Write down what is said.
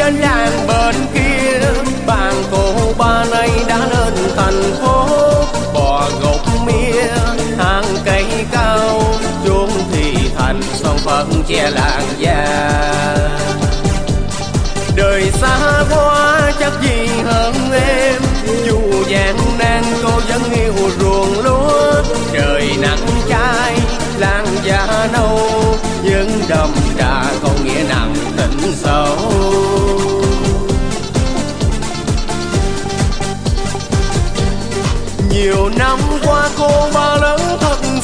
bên làng bên kia, bạn cô ba nay đã lên thành phố. Bò gục mía hàng cây cao, chuông thì thành son phận che làng già. Đời xa quá chắc gì hơn em, dù gian nan cô vẫn yêu ruộng lúa. Trời nắng cháy làng già nâu, những đầm trà không nghĩa nặng tình sâu. Nhiều năm qua cô ba lớn thật